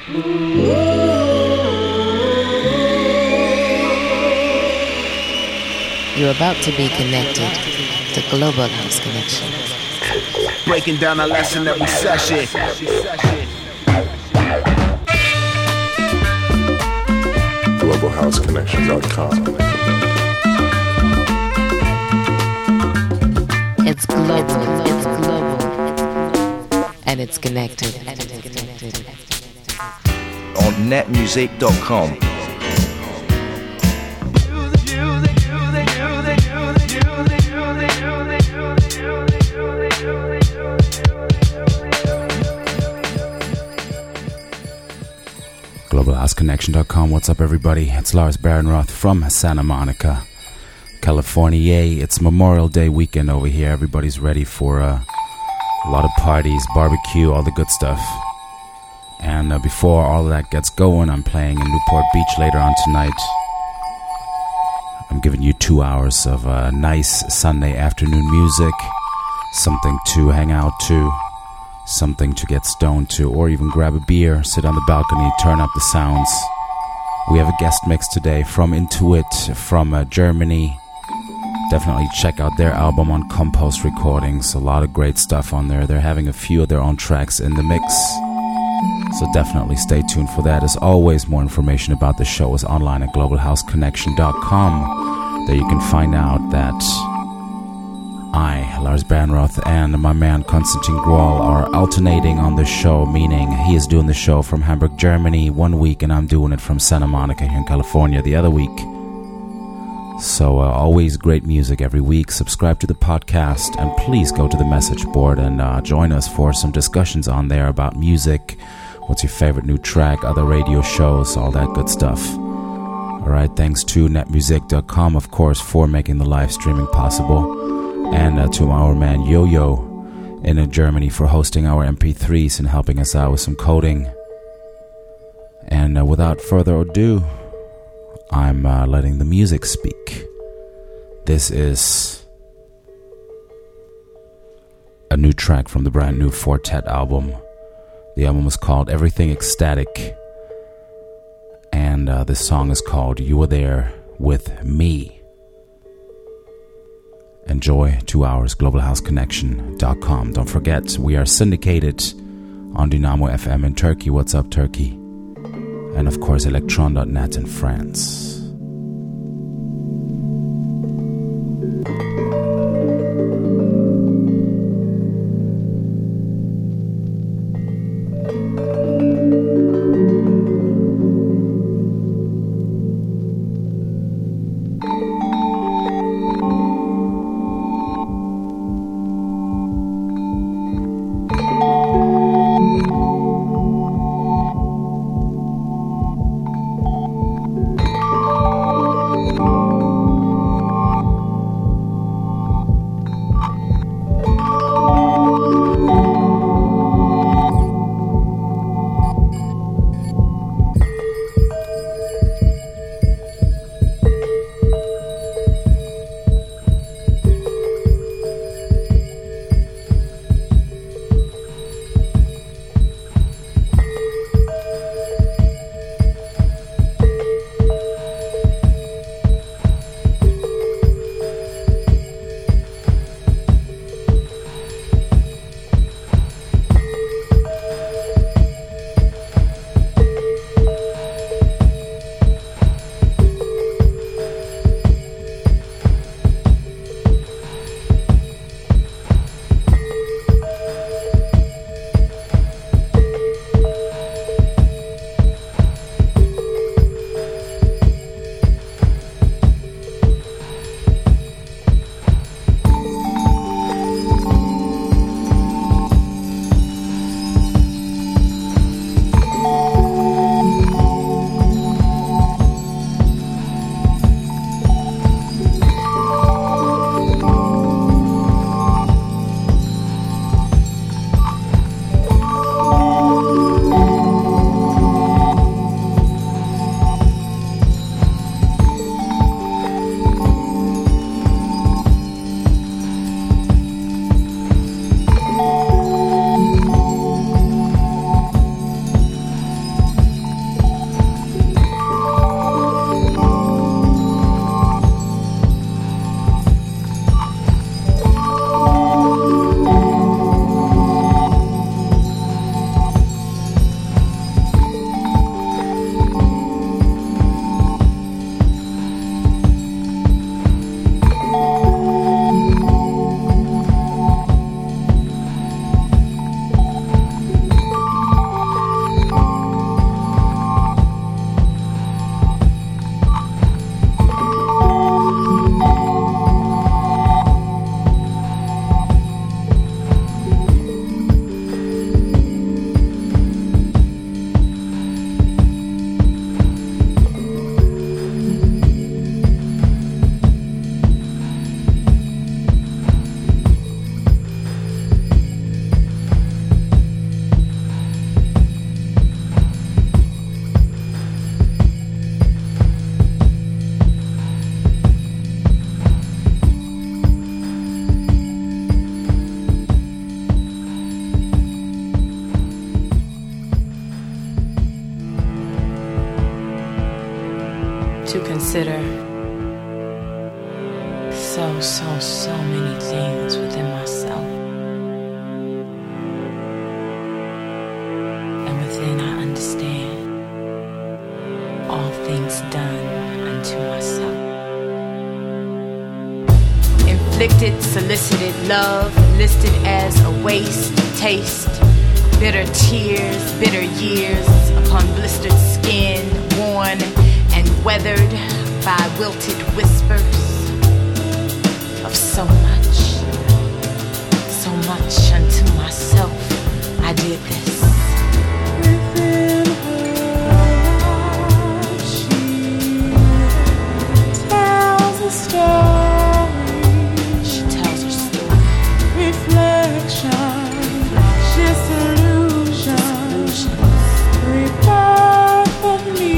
You're about to be connected to Global House Connection. Breaking down a lesson every session. GlobalHouseConnection.com. It's global, and it's connected. On netmusic.com. GlobalHouseConnection.com. What's up, everybody? It's Lars Barenroth from Santa Monica, California. It's Memorial Day weekend over here. Everybody's ready for a lot of parties, barbecue, all the good stuff. And before all of that gets going, I'm playing in Newport Beach later on tonight. I'm giving you 2 hours of nice Sunday afternoon music, something to hang out to, something to get stoned to, or even grab a beer, sit on the balcony, turn up the sounds. We have a guest mix today from Intuit from Germany. Definitely check out their album on Compost Recordings. A lot of great stuff on there. They're having a few of their own tracks in the mix, so definitely stay tuned for that. As always, more information about the show is online at globalhouseconnection.com. There you can find out that I, Lars Barenroth, and my man Konstantin Grohl are alternating on the show, meaning he is doing the show from Hamburg, Germany 1 week, and I'm doing it from Santa Monica here in California the other week. So always great music every week. Subscribe to the podcast, and please go to the message board and join us for some discussions on there about music, what's your favorite new track, other radio shows, all that good stuff. Alright, thanks to netmusic.com, of course, for making the live streaming possible. And to our man Yo-Yo in Germany for hosting our MP3s and helping us out with some coding. And without further ado, I'm letting the music speak. This is a new track from the brand new Fortet album. The album is called Everything Ecstatic. And this song is called You Were There With Me. Enjoy 2 hours, globalhouseconnection.com. Don't forget, we are syndicated on Dynamo FM in Turkey. What's up, Turkey? And of course, electron.net in France. to consider so many things within myself. And within I understand all things done unto myself. Inflicted, solicited love, listed as a waste, taste, bitter tears, bitter years upon blistered skin, worn and weathered by wilted whispers of so much unto myself. I did this. Within her life, she tells a story. She tells her story. Reflection, disillusion, rebirth of me.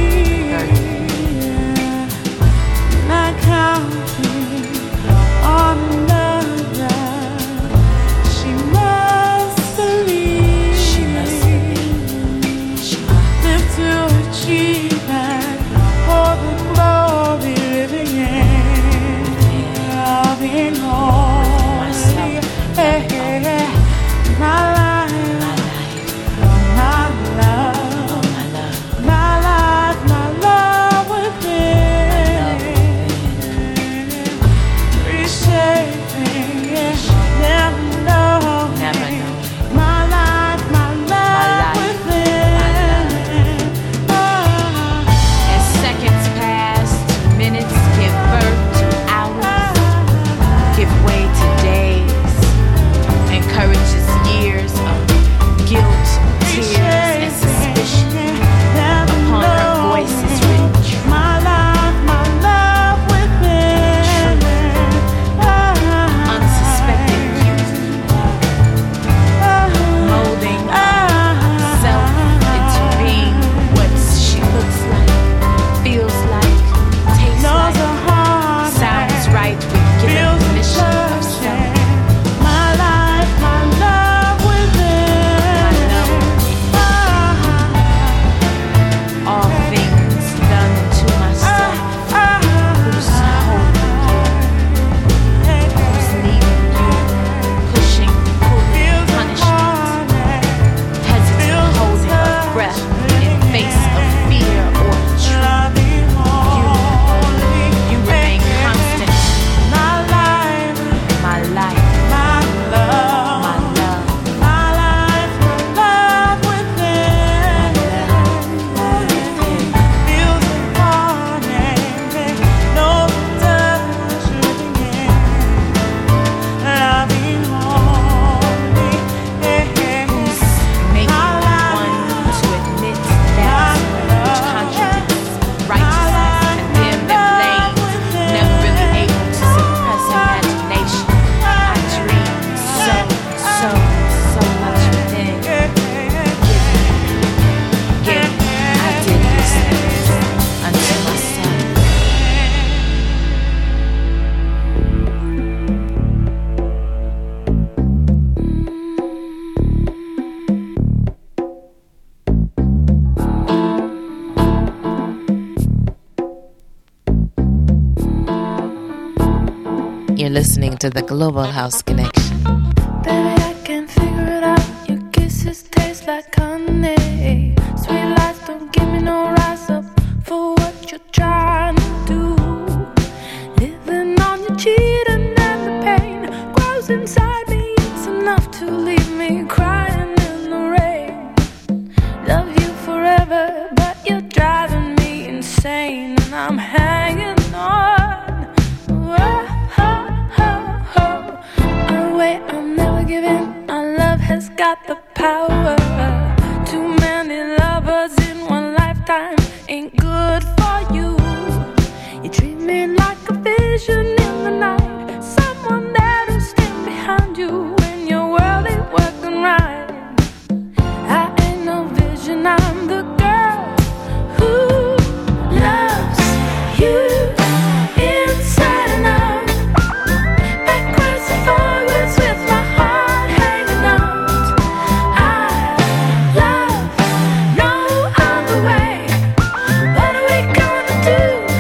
Not counting on another. She must believe. She must believe. She must live to achieve and for the glory living in, loving only. Hey, hey, hey. My life, my love, my life, my love within, reshaping, never knowing. My life, my love within. As seconds pass, minutes give birth to hours, give way to days, encourages years of guilt, tears, and suspicion. Upon her voice is written truth. My life, my love within. Unsuspecting youth, molding herself into being what she looks like, feels like, tastes Knows a like, heart sounds right with given feels permission of love. self. My life, my love within. All things done to myself. Who's holding you? Who's needing you? Pushing, pulling, punishment. Hesitant holding of breath in face of fear or truth. You remain constant. My life, My life, my love, my love. my life, my love within. Feels the morning, no touch living in, loving only. Who's making one to admit that which contradicts righteousness and them that blame, never really able to suppress imagination. I dream so much within. Give, I did this unto myself. You're listening to the Global House Connection. Baby, I can't figure it out. Your kisses taste like honey. Sweet lies don't give me no rise up for what you're trying to do. Living on your cheating and the pain grows inside me. It's enough to leave me crying in the rain. Love you forever, but you're driving me insane, and I'm hanging on. Wait, I'll never give in. Our love has got the power. Too many lovers in one lifetime ain't good for you. You treat me like a vision in the night, someone there to stand behind you when your world ain't working right. I ain't no vision, I'm the girl who loves you inside and out. Backwards and forwards with my heart hanging out. I love no other way. What are we gonna do?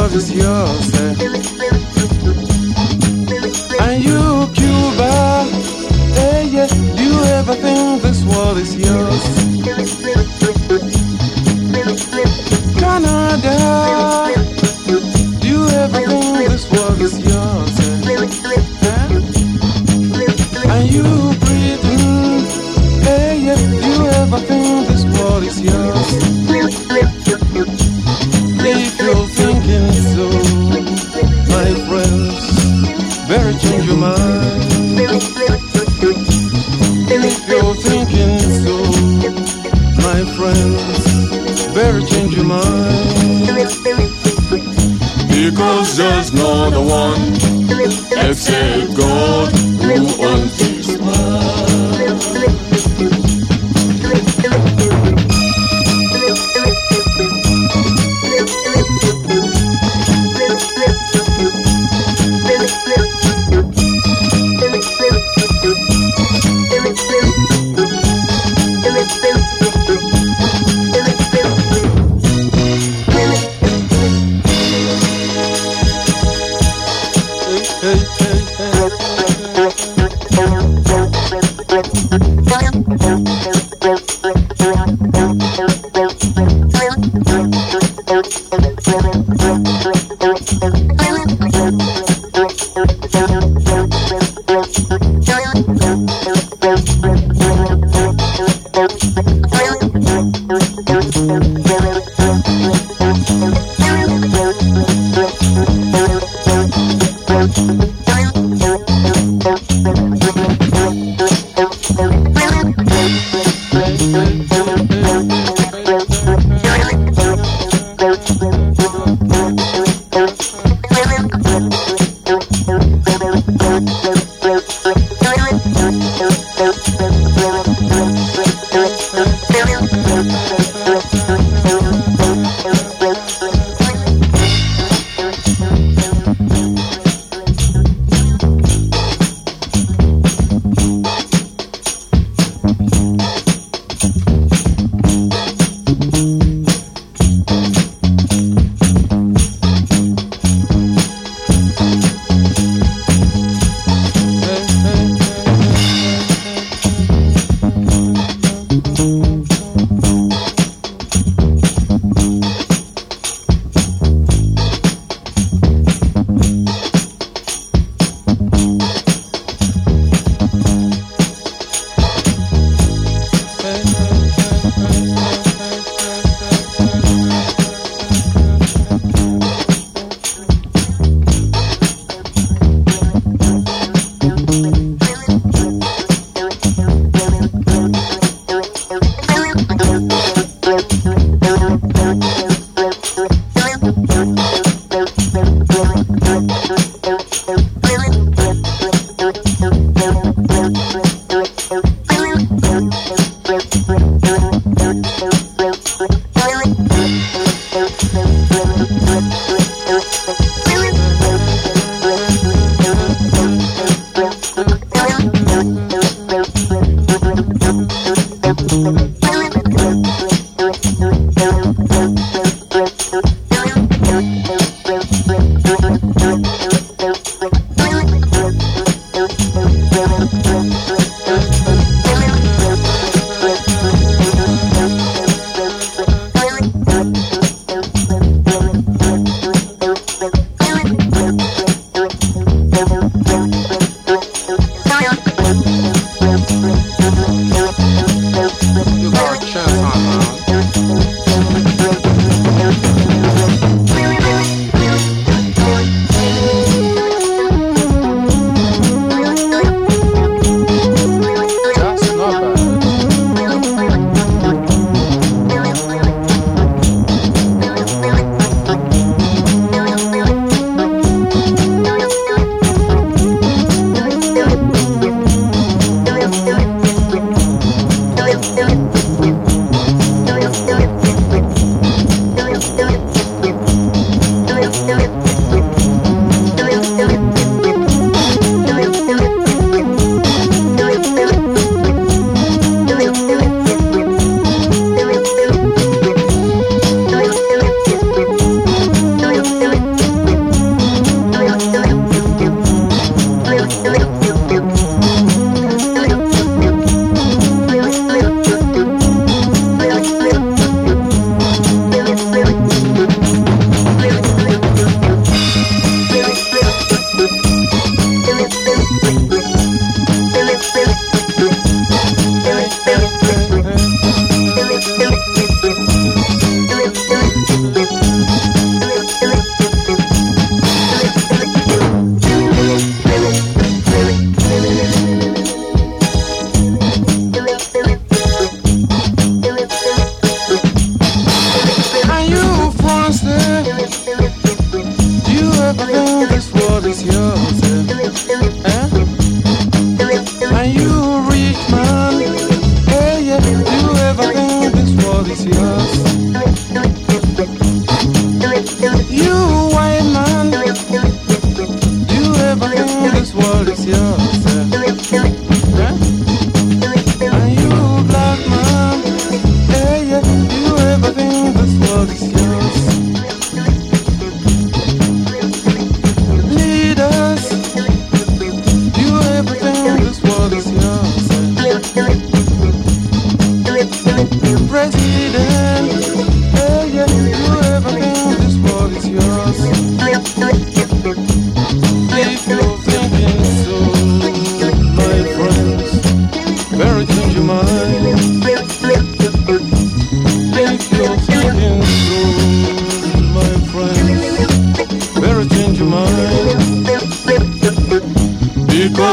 world is yours. And you, Cuba, hey, yeah, do you ever think this world is yours? Canada, do you ever think this world is yours? And you, Britain, hey, yeah, do you ever think this world is yours? If you're thinking so, my friends, better change your mind. If you're thinking so, my friends, better change your mind. Because there's no other one except God who owns this world.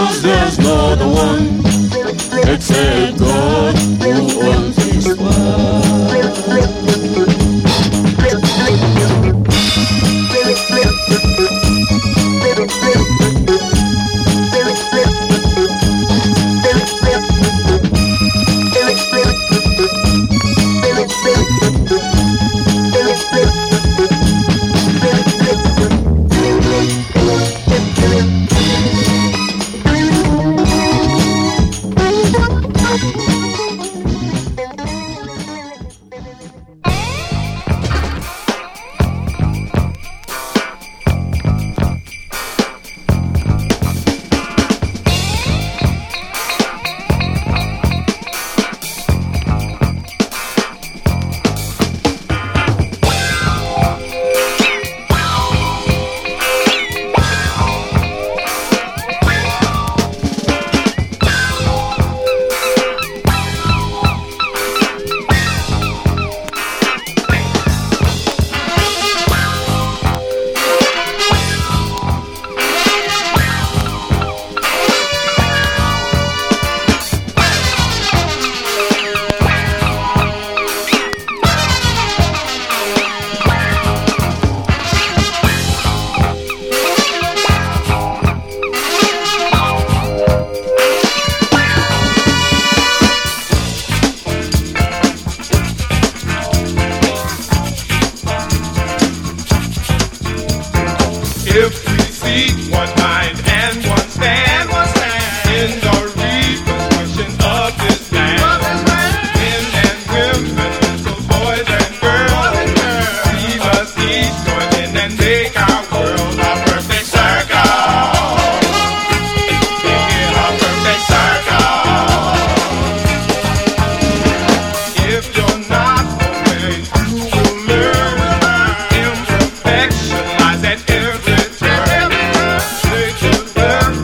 'cause there's no other one except God who owns this world. Imperfection lies at every turn. Straight to the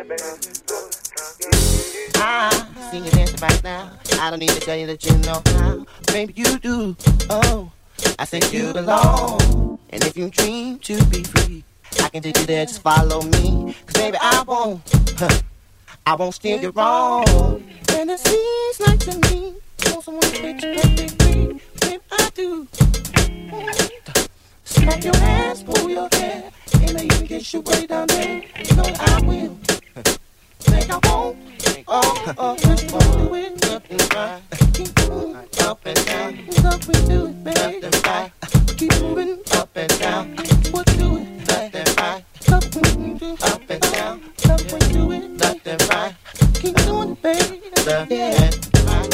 I see you dancing right now. I don't need to tell you that you know how. Maybe you do. Oh, I said you belong. And if you dream to be free, I can take you there, just follow me. Cause baby, I won't steer you wrong. And it seems like to me, want someone to fit you perfectly. Baby, I do. Smack your ass, pull your hair, and I even get you way down there. You know that I will. Think I won't. Just won't do it. Up and right. Keep moving up and down. Up and do it, baby. Left and right. Keep moving up and down. What do it? Left and right. Up and do up and down. Up and do it. Left and right. Keep doing it, baby. Left and right.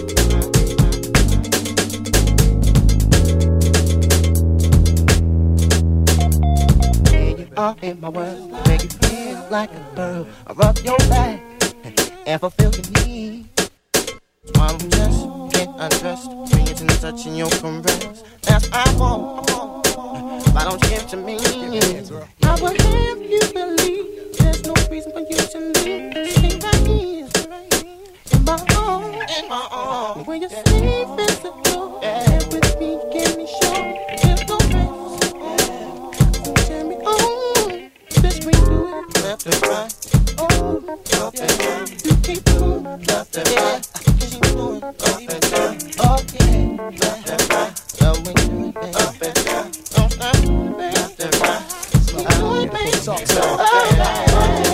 All in my world, make you feel like a bird. I rub your back and fulfill your need. While I'm just getting undressed, bring it to the touch and your caress. That's what I want. Why don't you give it to me? I will have you believe there's no reason for you to leave. Stay right here, in my arms. When you're safe and secure, and with me, give me sure. There's no rest. Tell me, bitch, we do it left and right. Up and down. You keep doing left and right. Keep doing up and down. Oh yeah, left and right. Love when you do it up and down. Don't stop doing it, baby. Left and right. Keep doing it, baby. Left and right.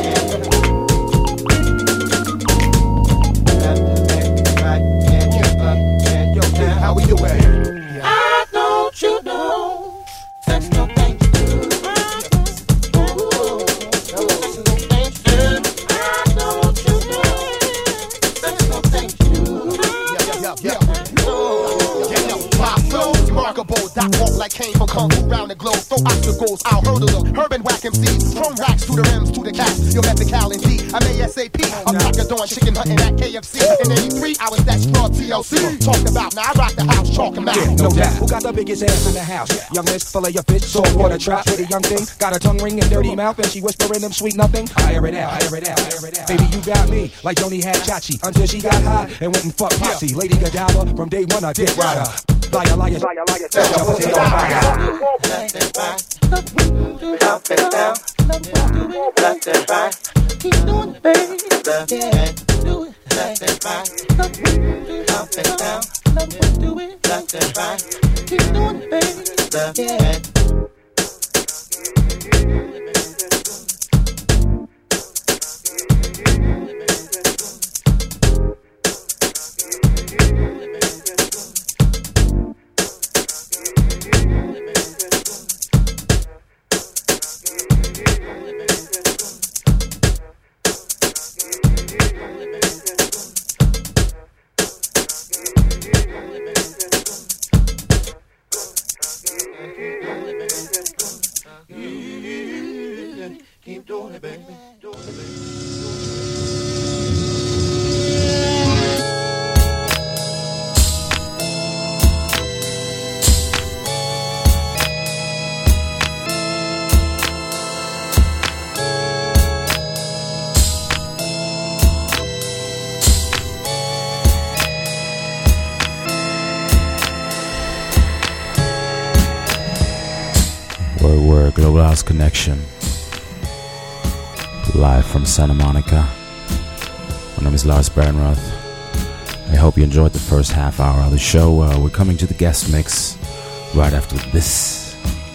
And you up and you down. How we doing? I don't you know that's no thing to do. That walk like came from kung fu round the globe. Throw obstacles, I'll hurdle them. Herb and whack MCs, from racks to the rims to the cats. You're mythical indeed. I'm ASAP. I'm like a dawn chicken hunting at KFC. In 83, I was that straw TLC. Talked about, now I rock the house, chalk him out. No doubt. Who got the biggest ass in the house? Young miss full of your bitch, salt water trap. Pretty young thing, got a tongue ring and dirty mouth, and she whispering them sweet nothing. I air it out, air it out, air it out. Baby, you got me like Joni had Chachi until she got high and went and fucked Posse. Lady Godiva, from day one I did ride her. Liar, liar, liar, liar, set your pussy on fire. Left and right, up and down. Left and right, keep doing it, baby. Left and do it. Left and right, up and down. Do it. Left and right, keep doing it, baby. Left and keep doing it, baby. Doing it, baby. Word, Global House Connection. Live from Santa Monica. My name is Lars Bernroth. I hope you enjoyed the first half hour of the show. We're coming to the guest mix right after this.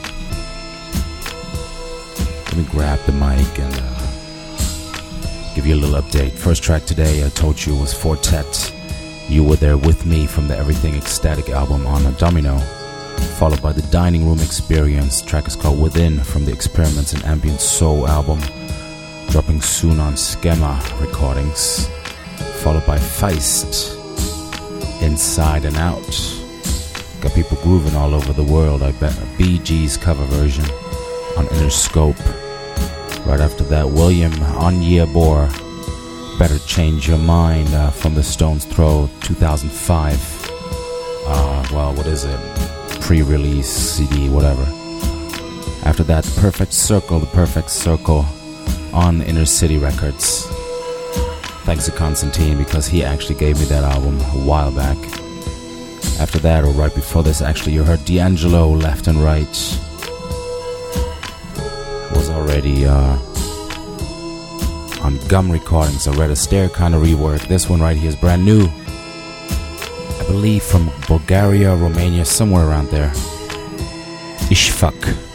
Let me grab the mic and give you a little update. First track today, I told you, was Fortet. You Were There With Me from the Everything Ecstatic album on Domino. Followed by the Dining Room Experience. Track is called Within from the Experiments in Ambient Soul album, dropping soon on Schema Recordings. Followed by Feist, Inside and Out. Got people grooving all over the world, I bet. BG's cover version on Interscope. Right after that, William Onyeabor, Better Change Your Mind from the Stones Throw 2005. Well, what is it? Pre-release CD, whatever. After that, The Perfect Circle on Inner City Records. Thanks to Constantine, because he actually gave me that album a while back. After that, or right before this, actually, you heard D'Angelo, Left and Right. Was already on Gum Recordings, a Red Astaire kind of rework. This one right here is brand new. I believe from Bulgaria, Romania, somewhere around there. Ishfaq.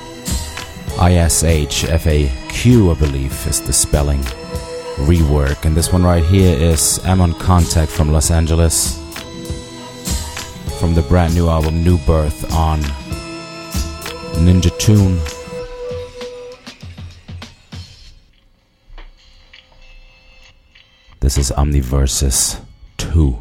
ISHFAQ, I believe, is the spelling. Rework. And this one right here is Amon Contact from Los Angeles. From the brand new album New Birth on Ninja Tune. This is Omniversus 2.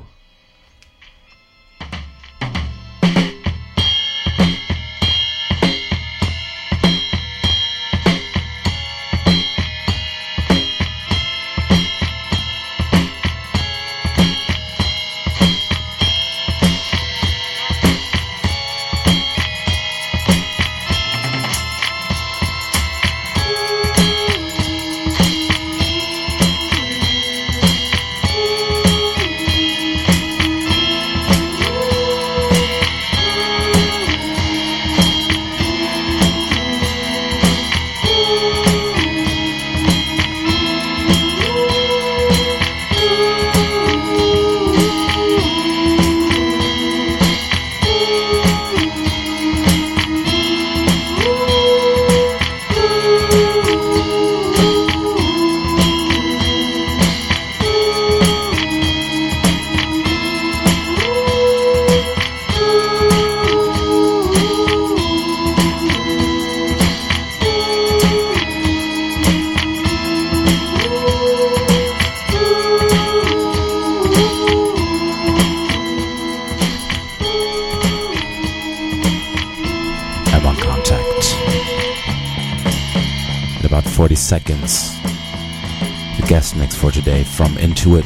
Seconds. The guest mix for today from Intuit,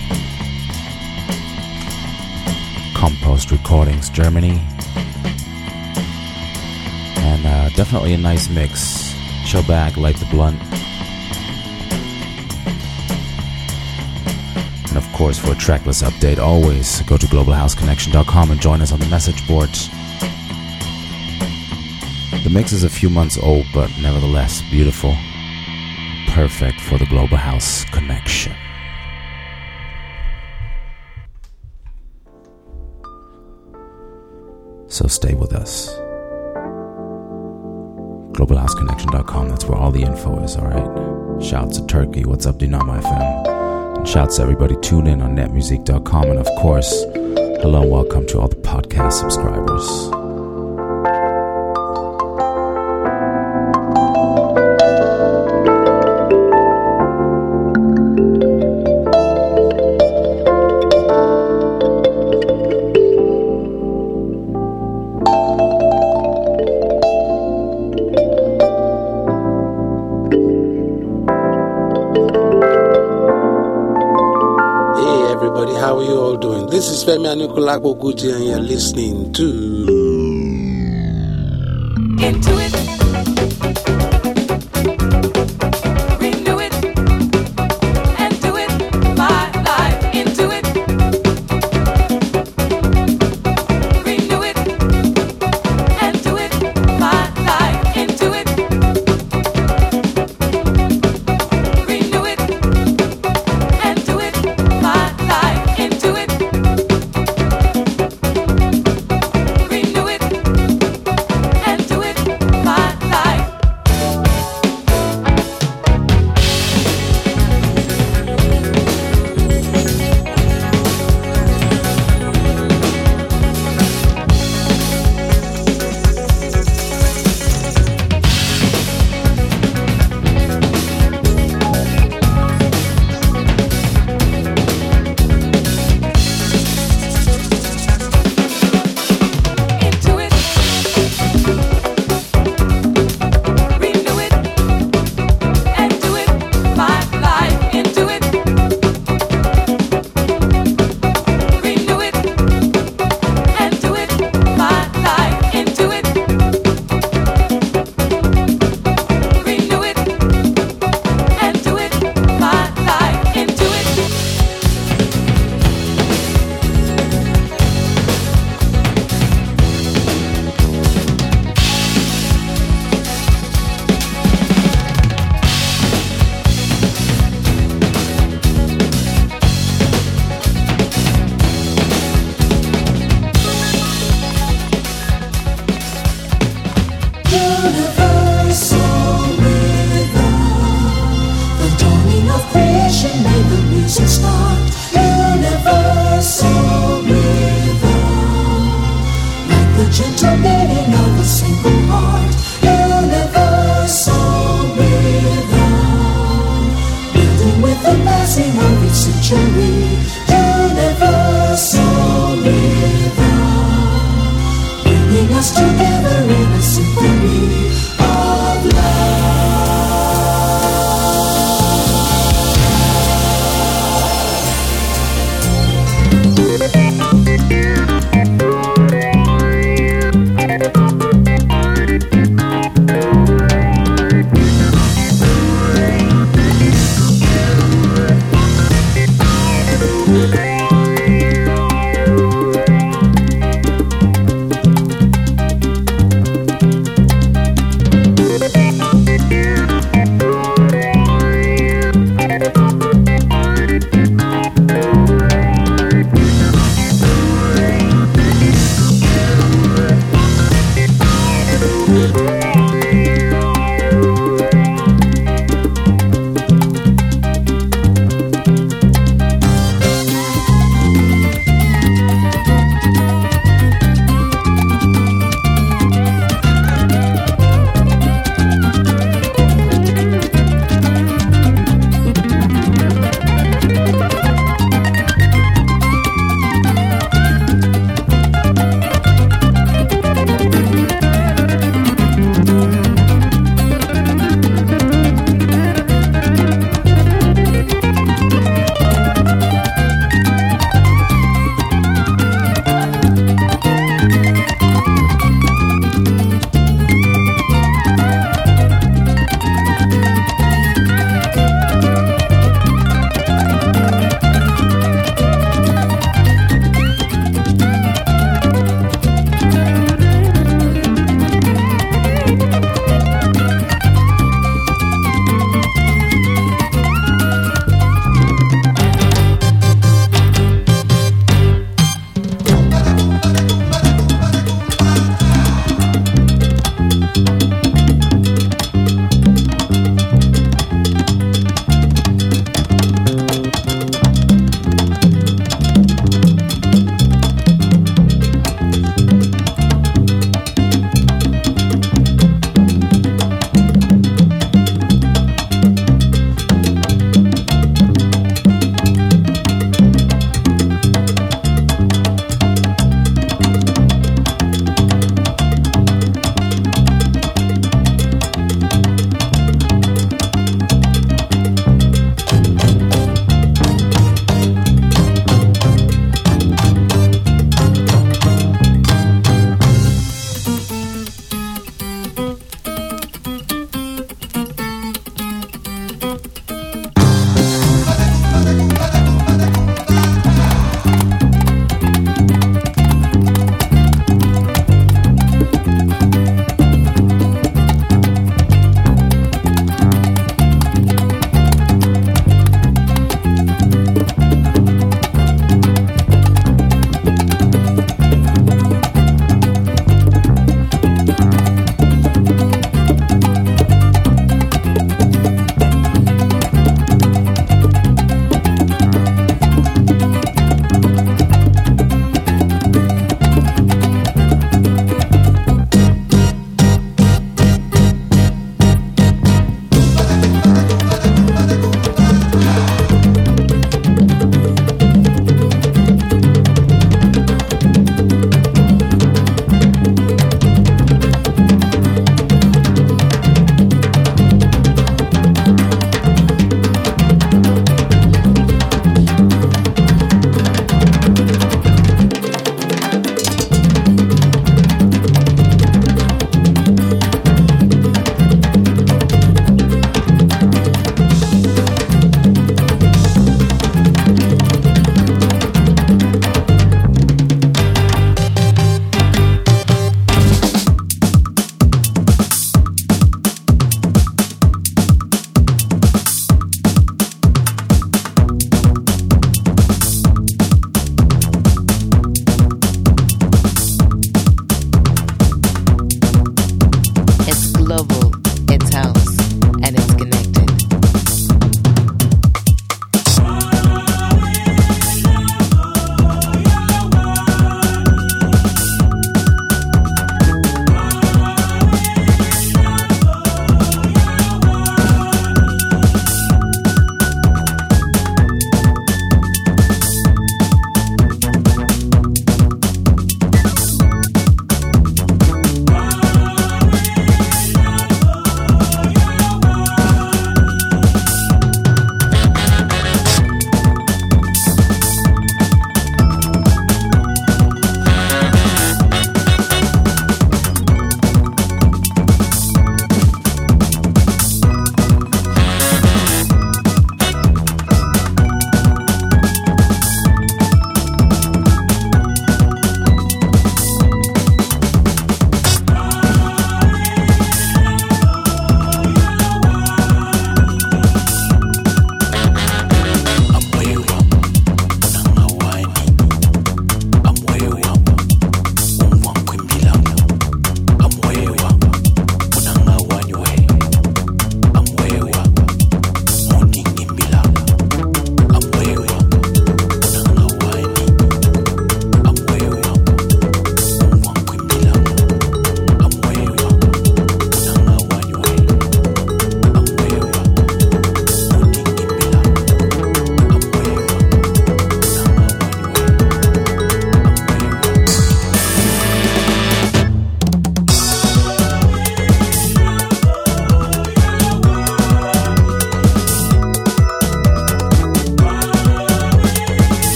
Compost Recordings, Germany. And definitely a nice mix. Chill back, light the blunt. And of course, for a tracklist update, always go to globalhouseconnection.com and join us on the message board. The mix is a few months old, but nevertheless beautiful. Perfect for the Global House Connection. So stay with us. GlobalHouseConnection.com, that's where all the info is, alright? Shouts to Turkey, what's up, Dynamo FM? And shouts to everybody tune in on netmusic.com. And of course, hello and welcome to all the podcast subscribers. This is Femi Anikulapo Kuti, and you're listening to Intuit. Renew vibration made the music start. Universal rhythm, like the gentle beating of a single heart. Universal rhythm, building with the passing of each century. Universal rhythm, bringing us together in a symphony of love.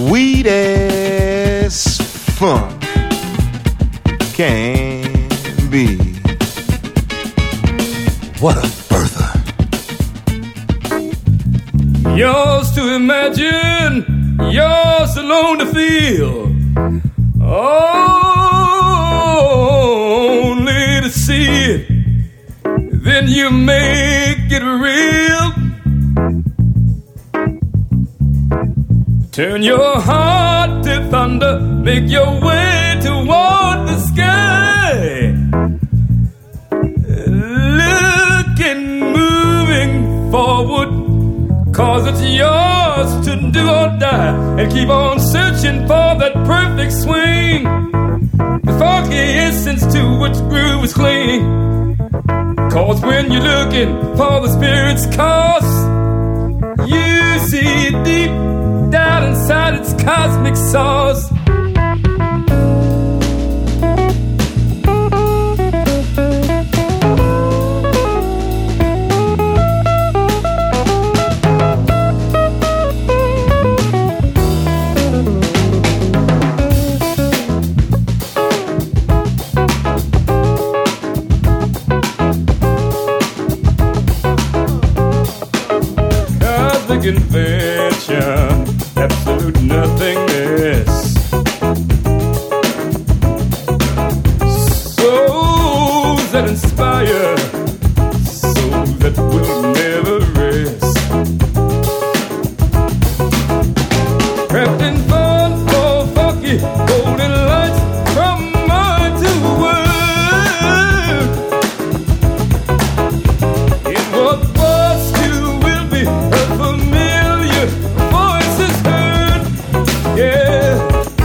sweet as funk can be. What a bertha. Yours to imagine, yours alone to feel, only to see it, then you make it real. Turn your heart to thunder, make your way toward the sky. Looking, moving forward, 'cause it's yours to do or die. And keep on searching for that perfect swing, the funky essence to which groove is clean. 'Cause when you're looking for the spirit's cause, you see deep down inside its cosmic source. Convention, absolute nothingness. Souls that inspire, souls that will never rest. Wrapped in fun for funky golden lights from mind to word. In what was to will be a familiar voices heard, yeah.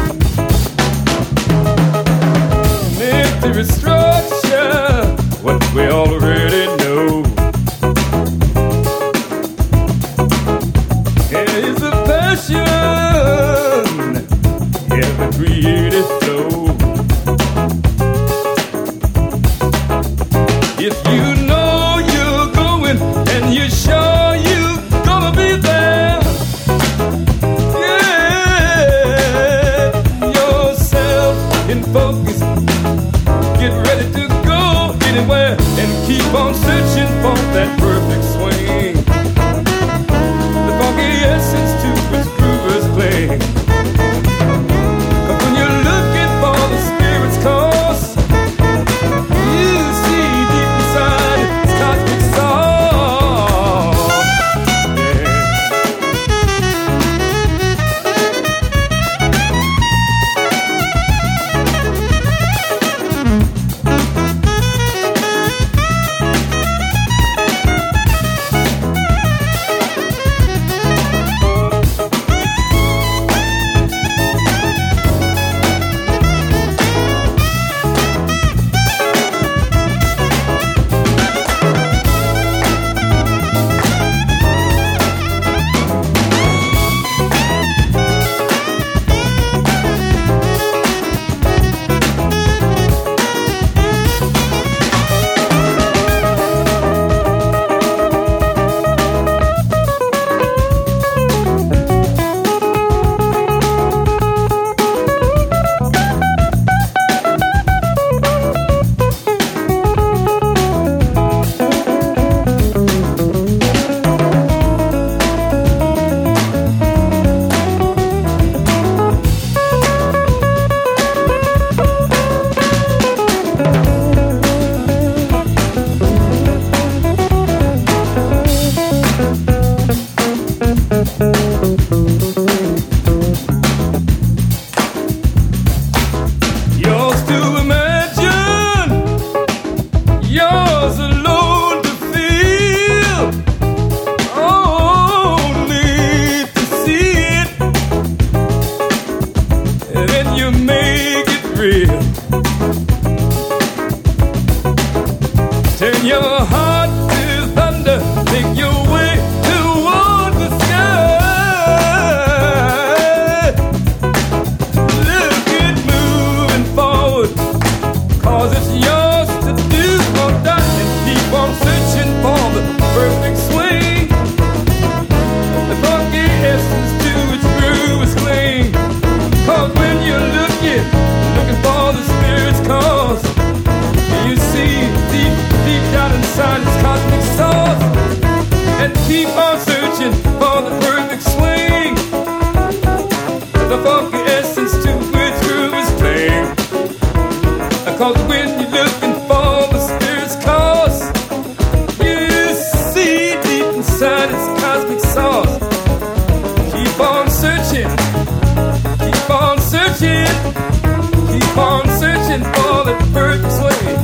keep on searching, keep on searching, keep on searching for the perfect swing.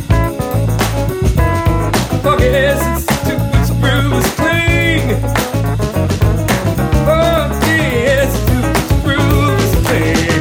Funky essence to which grooves cling. Funky essence to which grooves cling.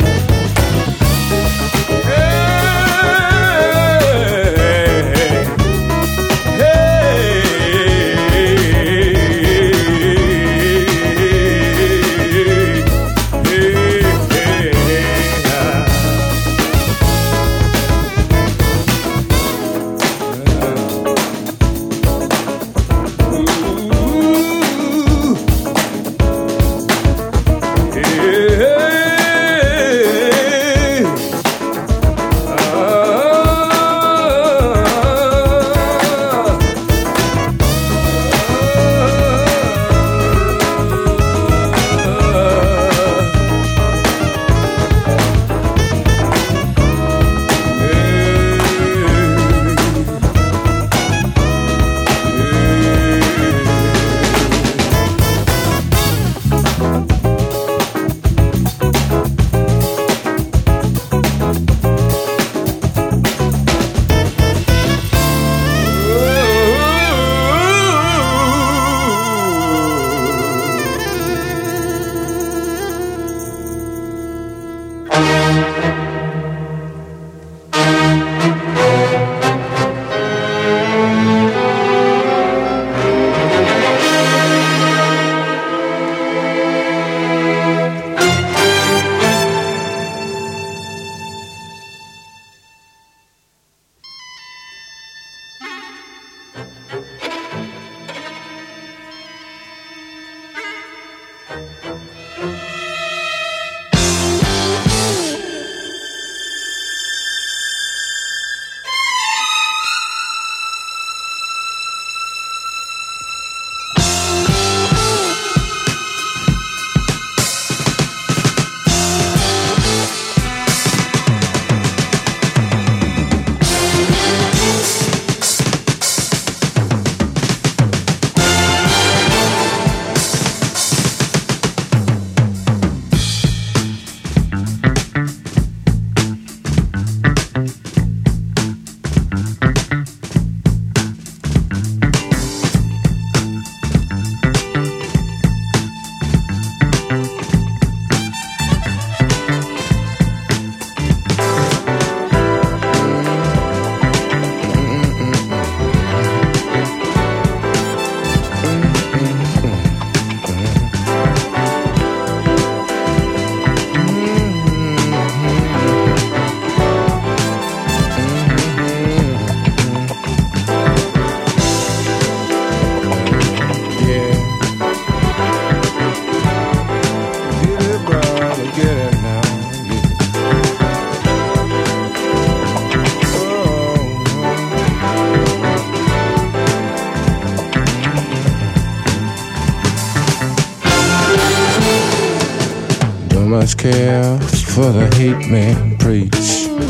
Much care for the hate man preach.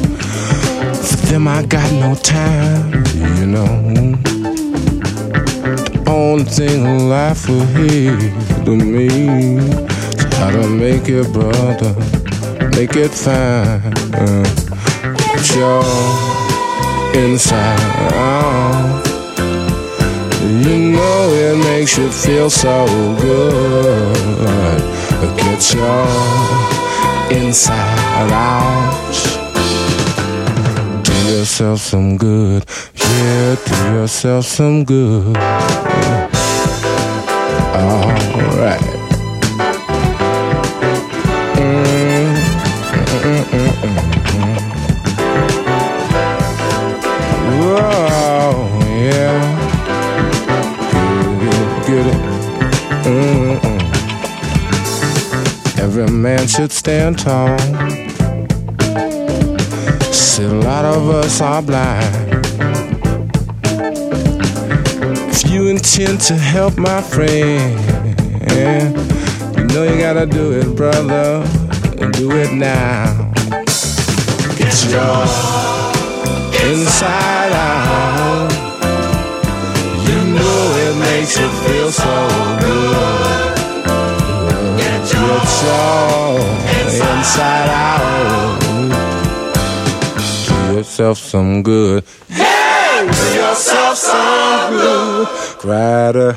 For them I got no time, you know. The only thing alive for here to me is how to make it, brother, make it fine. Get your inside out. You know it makes you feel so good. Get your inside out. Do yourself some good. Yeah, do yourself some good. Alright. Whoa, yeah. Get it. Every man should stand tall. See, a lot of us are blind. If you intend to help my friend, you know you gotta do it, brother, and do it now. Get your inside out. You know it makes you feel so good. Get yourself some good. Hey, do yourself some good. Cried a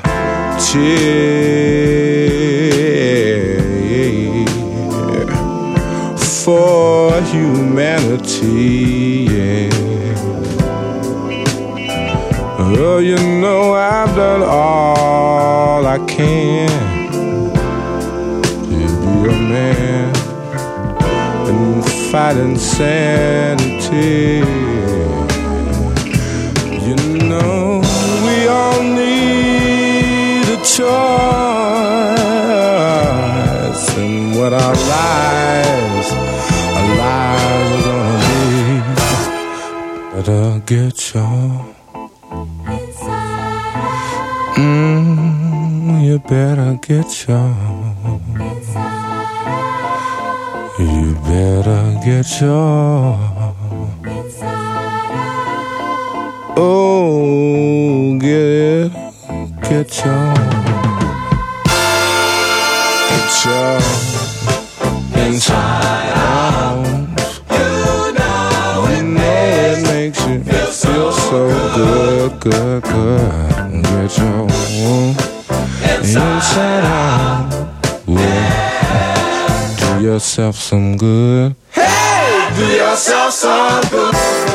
tear for humanity, yeah. Oh, you know I've done all I can to be a man and fight insanity. You know we all need a choice in what our lives are gonna be. Better get your you better get your. You better get your. Oh, get your. Get your inside out. You know it makes you feel so good. Get your inside out. Yeah. Do yourself some good. Hey, do yourself some good.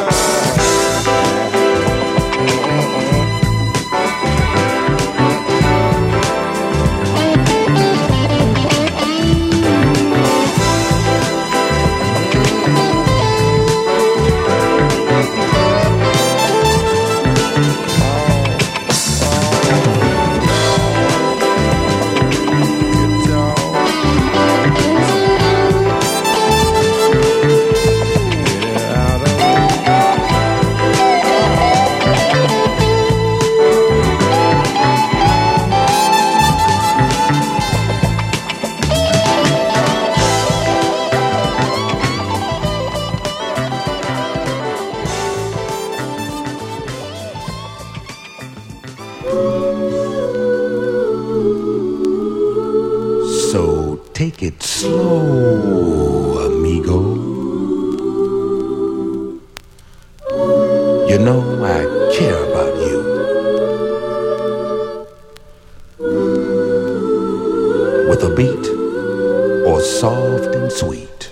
Take it slow, amigo. You know I care about you. With a beat or soft and sweet,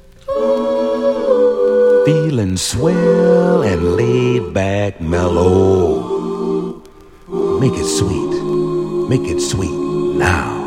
feeling swell and laid back mellow. Make it sweet now.